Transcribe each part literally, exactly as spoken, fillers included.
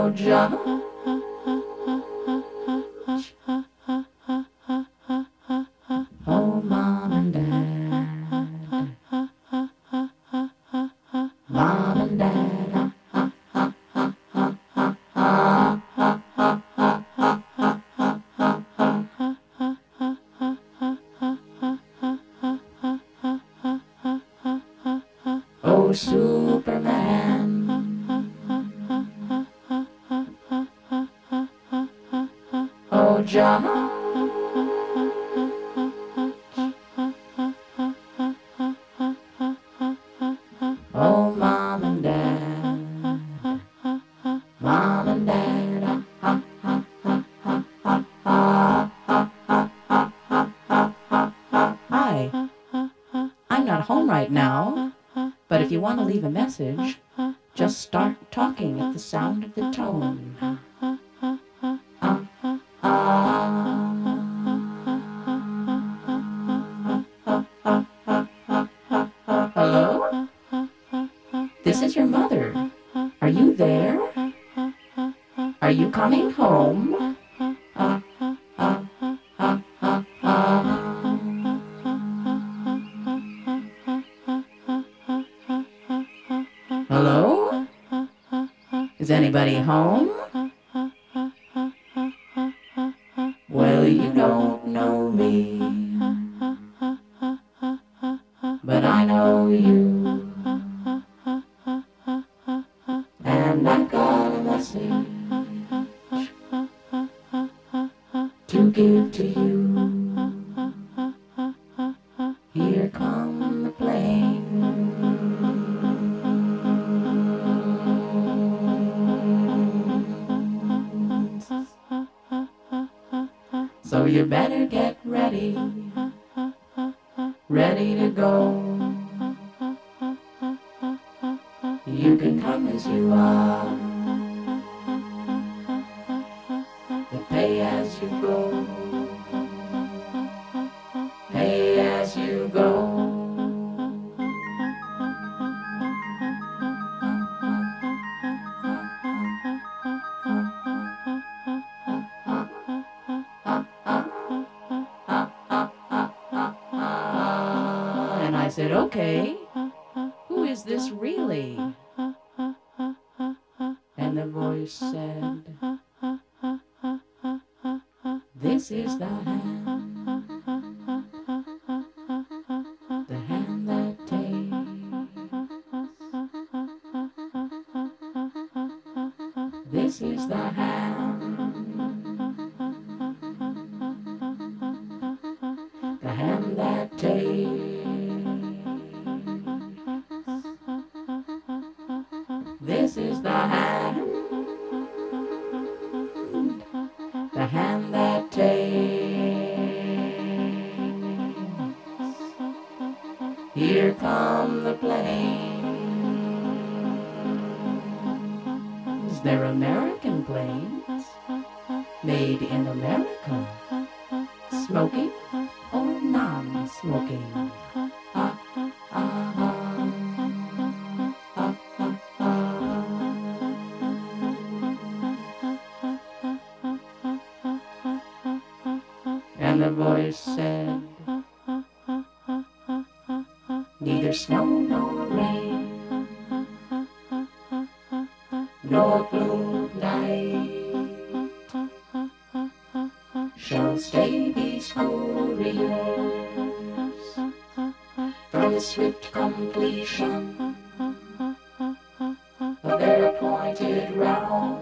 Oh, George. Oh, Mom and Dad. Mom and Dad. Oh, Superman. Oh, George. Oh, Mom and Dad. Mom and Dad. Hi. I'm not home right now, but if you want to leave a message, just start talking at the sound of the tone. Hello? This is your mother. Are you there? Are you coming home? Hello? Is anybody home? Well, you don't know me, but I know you, and I've got a message to give to you. Here come the planes. So you better get ready, ready to go. You can come as you are, but pay as you go. Pay as you go. And I said, okay, who is this really? And the voice said, this is the hand, the hand that takes. This is the hand, the hand that takes. This is the hand, the hand that takes. Here come the planes. They're American planes, made in America. Smoking or non-smoking? Ah, ah, ah. And the voice said, neither snow nor rain, nor blue night shall stay these couriers from the swift completion of their appointed round.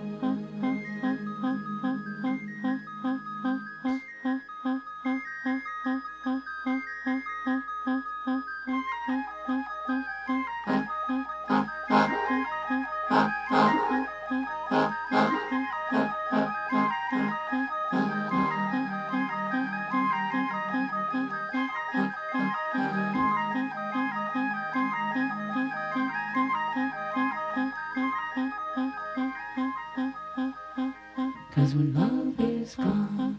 Cause when love is gone,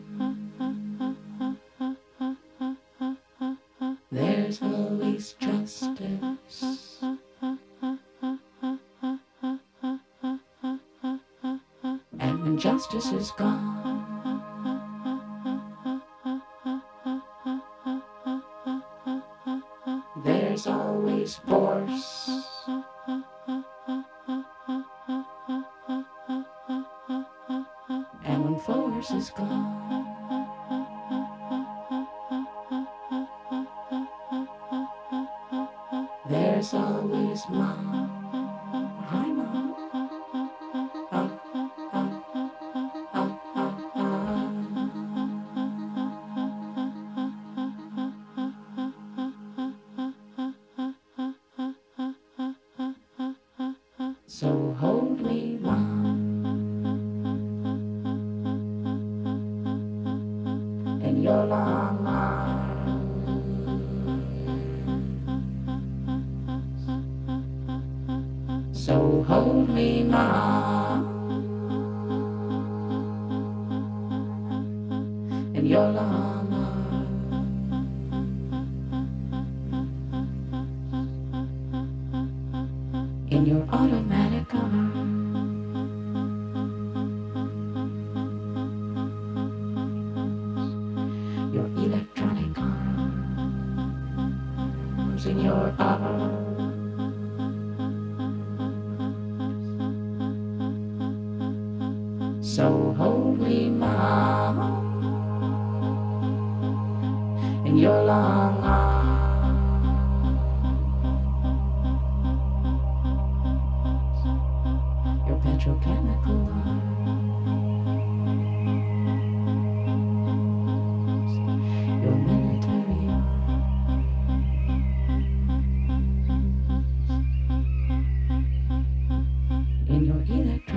there's always justice. when justice is gone. There's always force. And when force is gone, there's always mom. Hi, mom. Uh, uh, uh, uh, uh. So hold me, mom, in your long arms. So hold me, mom, in your long arms. In your automatic arms. Your electronic arms. In your arms. So hold me, mom, in your long arms. Your petrochemical arms. Your military arms. In your electronic